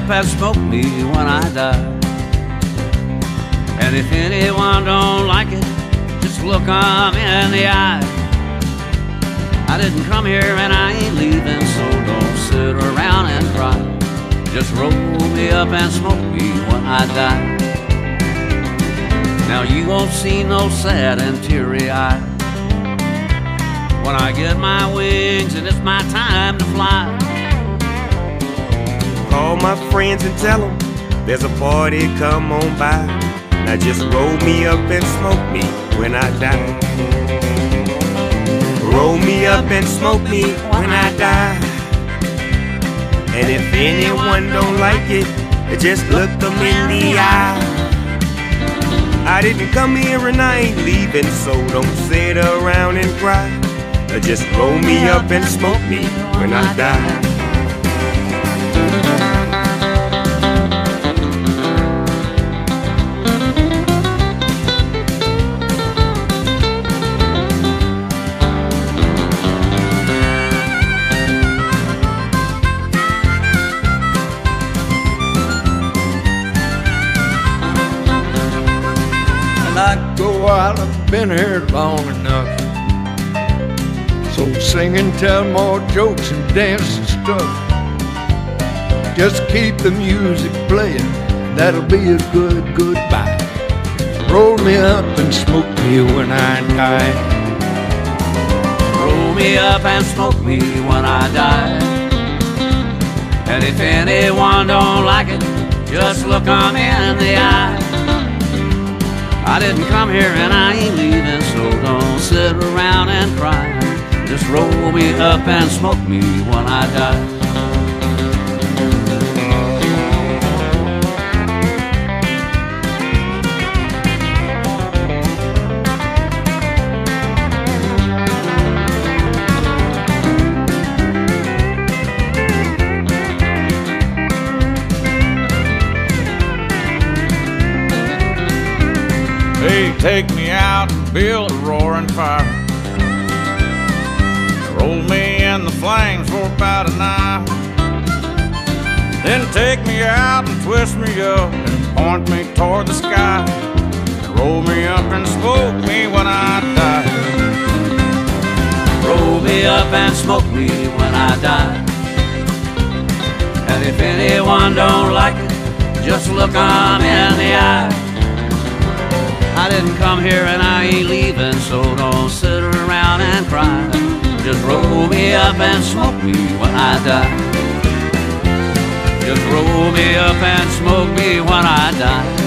up and smoke me when I die. And if anyone don't like it, just look 'em in the eye. I didn't come here and I ain't leaving, so don't sit around and cry. Just roll me up and smoke me when I die. Now you won't see no sad and teary eye when I get my wings and it's my time to fly. Call my friends and tell them there's a party, come on by. Now just roll me up and smoke me when I die. Roll me up and smoke me when I die. And if anyone don't like it, just look them in the eye. I didn't come here and I ain't leaving, so don't sit around and cry. Just roll me up and smoke me when I die. I go out, I've been here long enough. So sing and tell more jokes and dance and stuff. Just keep the music playing, that'll be a good goodbye. Roll me up and smoke me when I die. Roll me up and smoke me when I die. And if anyone don't like it, just look 'em in the eye. I didn't come here and I ain't leaving, so don't sit around and cry. Just roll me up and smoke me when I die. Hey, take me out and build a roaring fire. Roll me in the flames for about an hour. Then take me out and twist me up and point me toward the sky. And roll me up and smoke me when I die. Roll me up and smoke me when I die. And if anyone don't like it, just look 'em in the eye. I didn't come here and I ain't leaving, so don't sit around and cry. Just roll me up and smoke me when I die. Just roll me up and smoke me when I die.